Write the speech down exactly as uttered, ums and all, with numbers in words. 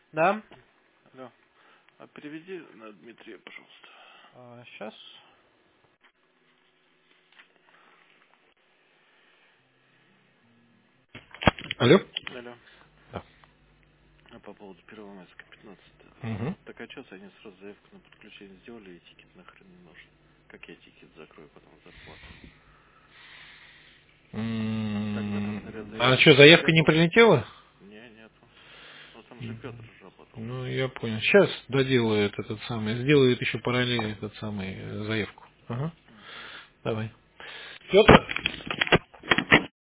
Да? Алло. А переведи на Дмитрия, пожалуйста. А, сейчас. Алло? Алло. Да. А по поводу Первомайска пятнадцать. Угу. Так а что, они сразу заявку на подключение сделали, и тикет нахрен не нужен? Как я тикет закрою потом зарплату? Так в этот наряд А заявки что, не заявка не придет? прилетела? Не, нету. Ну там же Петр же работал. Ну, я понял. Сейчас доделают этот самый, сделают еще параллельно этот самый э, заявку. Ага. Мгм. Давай. Петр?